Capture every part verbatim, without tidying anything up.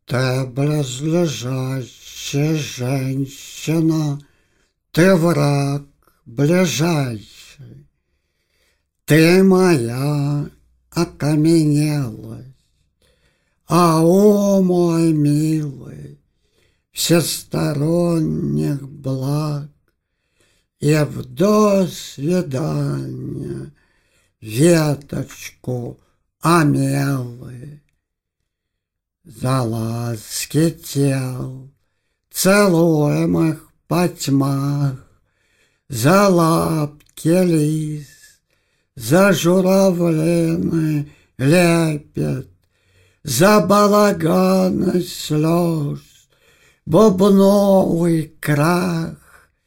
Ты близлежащая женщина, ты враг ближайший, ты моя окаменелость, а о мой милый, всесторонних благ, и в до свидания веточку омелы. За ласки тел, целуемых по тьмах, за лапки лис, за журавлиный лепет, за балаганы слез, бубновый крах,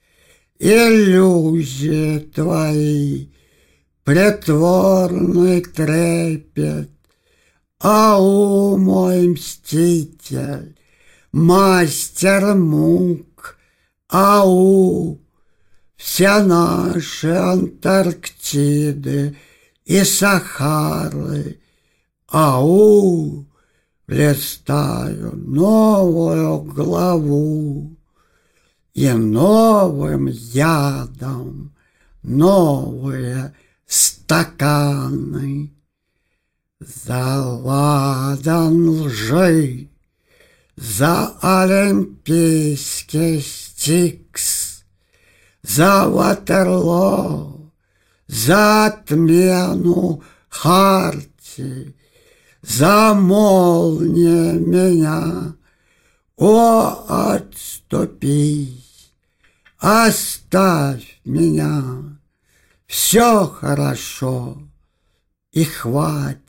иллюзии твои, притворный трепет. Ау, мой мститель, мастер мук, ау, все наши Антарктиды и Сахары, ау, листаю новую главу, и новым ядом новые стаканы. За ладан лжи, за олимпийский Стикс, за Ватерлоо, за отмену Хартии, за молнии меня, о, отступись, оставь меня, все хорошо и хватит.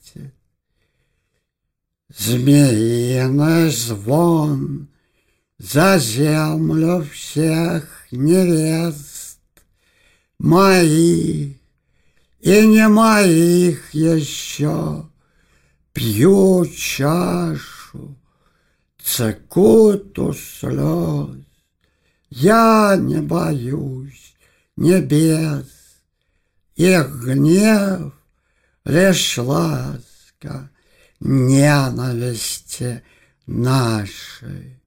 Змеиный звон за землю всех невест, моих и не моих еще, пью чашу, цикуту слез. Я не боюсь небес, их гнев лишь ласка ненависти нашей.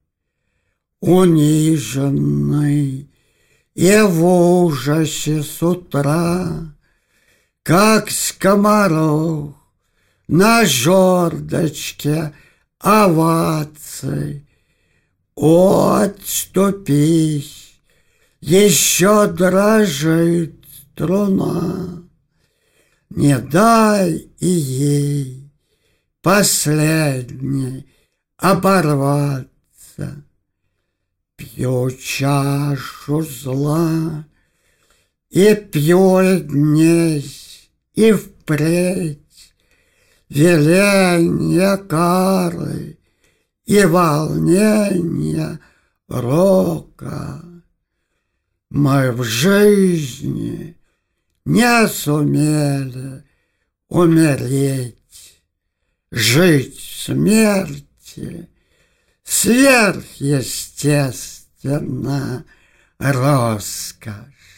Униженный и в ужасе с утра, как скоморох на жердочке оваций, о, отступись, еще дрожит струна, не дай и ей последней оборваться. Пью чашу зла и пью и днесь, и впредь веленья кары и волнения рока. Мы в жизни не сумели умереть, жить в смерти сверхъестественно роскошь.